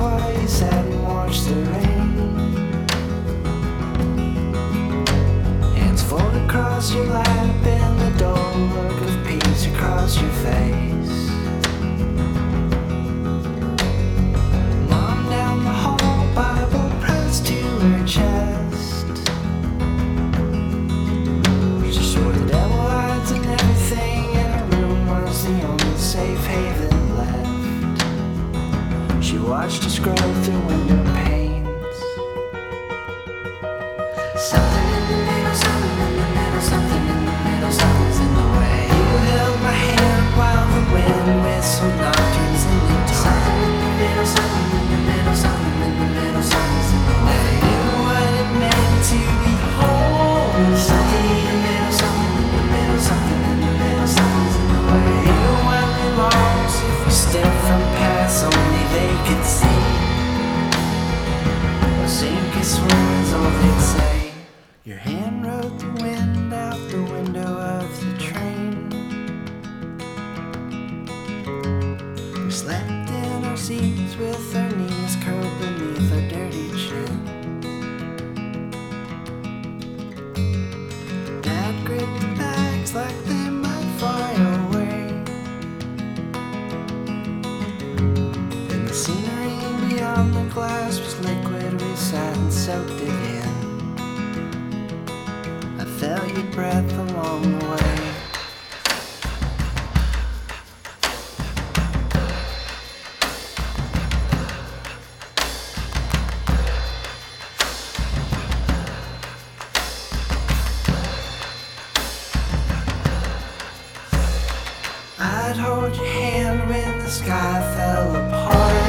while you sat and watched the rain. Hands folded across your lap and the dull look of peace across your face. Mom down the hall, Bible pressed to her chest. She swore the devil hides in everything, and her room was the only safe haven left. She watched her scroll through window panes. Something in the middle, something in the middle, something in the middle, something's in the way. You held my hand while the wind whistled nocturnes in the dark. Something in the middle, something in the middle, something in the middle, something's in the way. Never knew what it meant to be whole. Something in the middle, something in the middle, something in the middle, something's in the way. Even when we lost, if we step from past, only they could see. Or sink or swim is all they'd say. Your hand wrote the wind out the window of the train. We slept in our seats with our knees curled beneath our dirty chin. Dad gripped the bags like they might fly away. And the scenery beyond the glass was liquid. We sat and soaked it in. I felt your breath along the way. I'd hold your hand when the sky fell apart.